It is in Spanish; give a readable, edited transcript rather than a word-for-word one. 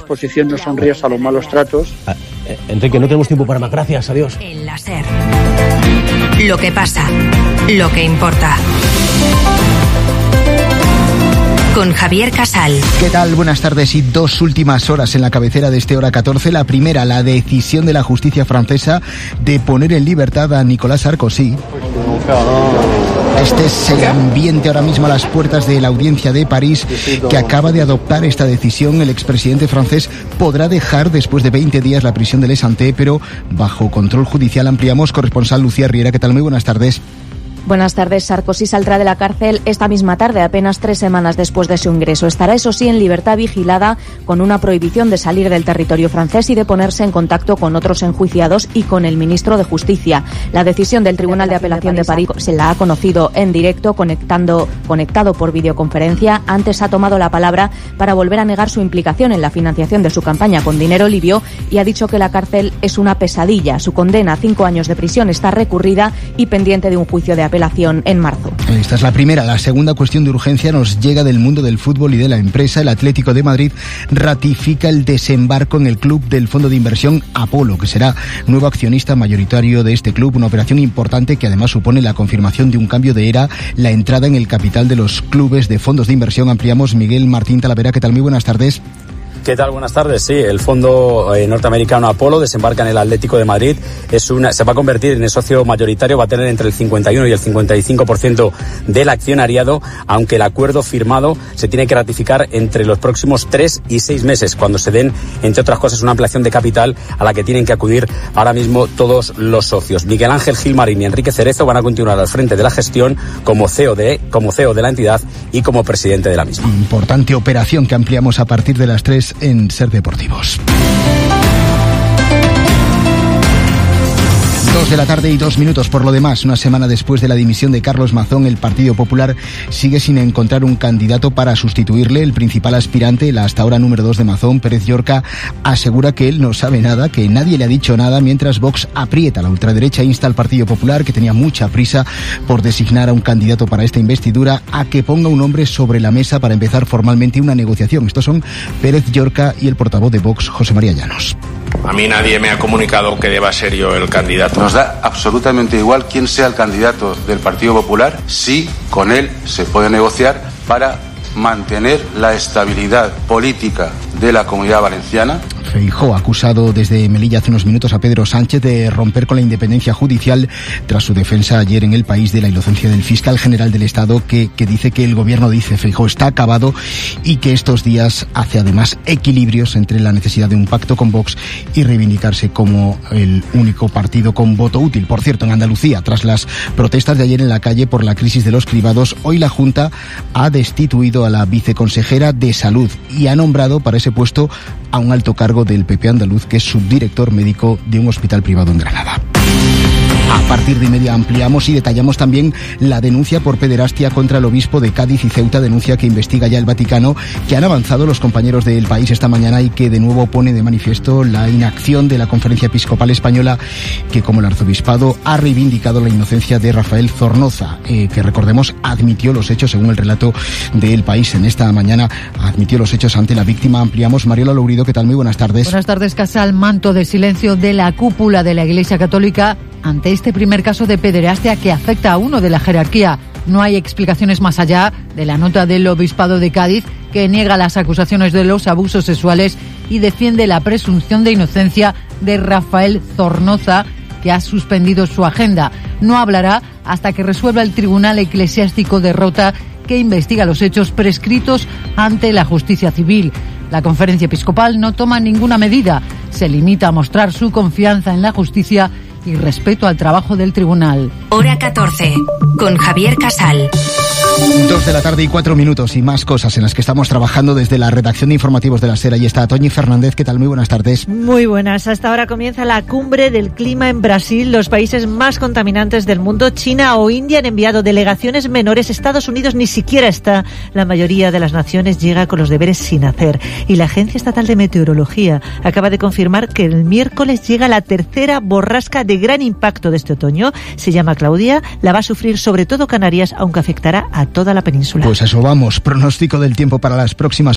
exposición no son ríos a los malos tratos. Enrique, no tenemos tiempo para más. Gracias, adiós. En la SER. Lo que pasa, lo que importa. Con Javier Casal. ¿Qué tal? Buenas tardes y 2 últimas horas en la cabecera de este Hora 14. La primera, la decisión de la justicia francesa de poner en libertad a Nicolas Sarkozy. Este es el ambiente ahora mismo a las puertas de la audiencia de París, que acaba de adoptar esta decisión. El expresidente francés podrá dejar después de 20 días la prisión de Les Santé, pero bajo control judicial. Ampliamos. Corresponsal Lucía Riera. ¿Qué tal? Muy buenas tardes. Buenas tardes. Sarkozy saldrá de la cárcel esta misma tarde, apenas 3 semanas después de su ingreso. Estará, eso sí, en libertad vigilada, con una prohibición de salir del territorio francés y de ponerse en contacto con otros enjuiciados y con el ministro de Justicia. La decisión del Tribunal de Apelación de París se la ha conocido en directo, conectado por videoconferencia. Antes ha tomado la palabra para volver a negar su implicación en la financiación de su campaña con dinero libio y ha dicho que la cárcel es una pesadilla. Su condena a 5 años de prisión está recurrida y pendiente de un juicio de apelación en marzo. Esta es la primera. La segunda cuestión de urgencia nos llega del mundo del fútbol y de la empresa. El Atlético de Madrid ratifica el desembarco en el club del fondo de inversión Apolo, que será nuevo accionista mayoritario de este club. Una operación importante que además supone la confirmación de un cambio de era, la entrada en el capital de los clubes de fondos de inversión. Ampliamos. Miguel Martín Talavera, ¿qué tal? Muy buenas tardes. ¿Qué tal? Buenas tardes. Sí, el fondo norteamericano Apolo desembarca en el Atlético de Madrid. Se va a convertir en el socio mayoritario, va a tener entre el 51 y el 55% del accionariado, aunque el acuerdo firmado se tiene que ratificar entre los próximos 3 y 6 meses, cuando se den, entre otras cosas, una ampliación de capital a la que tienen que acudir ahora mismo todos los socios. Miguel Ángel Gilmarín y Enrique Cerezo van a continuar al frente de la gestión como CEO de la entidad y como presidente de la misma. Importante operación que ampliamos a partir de las 3 en Ser Deportivos. 2 de la tarde y 2 minutos. Por lo demás, una semana después de la dimisión de Carlos Mazón, el Partido Popular sigue sin encontrar un candidato para sustituirle. El principal aspirante, la hasta ahora número 2 de Mazón, Pérez Llorca, asegura que él no sabe nada, que nadie le ha dicho nada, mientras Vox aprieta. La ultraderecha insta al Partido Popular, que tenía mucha prisa por designar a un candidato para esta investidura, a que ponga un nombre sobre la mesa para empezar formalmente una negociación. Estos son Pérez Llorca y el portavoz de Vox, José María Llanos. A mí nadie me ha comunicado que deba ser yo el candidato. Nos da absolutamente igual quién sea el candidato del Partido Popular, si con él se puede negociar para mantener la estabilidad política de la Comunidad Valenciana. Feijóo, acusado desde Melilla hace unos minutos a Pedro Sánchez de romper con la independencia judicial tras su defensa ayer en El País de la inocencia del fiscal general del Estado que dice que el gobierno, dice Feijóo, está acabado y que estos días hace además equilibrios entre la necesidad de un pacto con Vox y reivindicarse como el único partido con voto útil. Por cierto, en Andalucía, tras las protestas de ayer en la calle por la crisis de los cribados, hoy la Junta ha destituido a la viceconsejera de Salud y ha nombrado para ese puesto a un alto cargo del PP andaluz, que es subdirector médico de un hospital privado en Granada. A partir de media ampliamos y detallamos también la denuncia por pederastia contra el obispo de Cádiz y Ceuta, denuncia que investiga ya el Vaticano, que han avanzado los compañeros de El País esta mañana y que de nuevo pone de manifiesto la inacción de la Conferencia Episcopal Española, que como el arzobispado ha reivindicado la inocencia de Rafael Zornoza, que recordemos admitió los hechos, según el relato de El País en esta mañana, admitió los hechos ante la víctima. Ampliamos. Mariola Lourido, ¿qué tal? Muy buenas tardes. Buenas tardes, Casal. Manto de silencio de la cúpula de la Iglesia Católica ante este primer caso de pederastia que afecta a uno de la jerarquía. No hay explicaciones más allá de la nota del Obispado de Cádiz, que niega las acusaciones de los abusos sexuales y defiende la presunción de inocencia de Rafael Zornoza, que ha suspendido su agenda. No hablará hasta que resuelva el Tribunal Eclesiástico de Rota, que investiga los hechos prescritos ante la justicia civil. La Conferencia Episcopal no toma ninguna medida, se limita a mostrar su confianza en la justicia y respeto al trabajo del tribunal. Hora 14, con Javier Casal. 2 de la tarde y 4 minutos y más cosas en las que estamos trabajando desde la redacción de informativos de La Sera. Y está Toñi Fernández. ¿Qué tal? Muy buenas tardes. Muy buenas. Hasta ahora comienza la cumbre del clima en Brasil. Los países más contaminantes del mundo, China o India, han enviado delegaciones menores. Estados Unidos ni siquiera está. La mayoría de las naciones llega con los deberes sin hacer. Y la Agencia Estatal de Meteorología acaba de confirmar que el miércoles llega la tercera borrasca de gran impacto de este otoño. Se llama Claudia. La va a sufrir sobre todo Canarias, aunque afectará a toda la península. Pues eso vamos. Pronóstico del tiempo para las próximas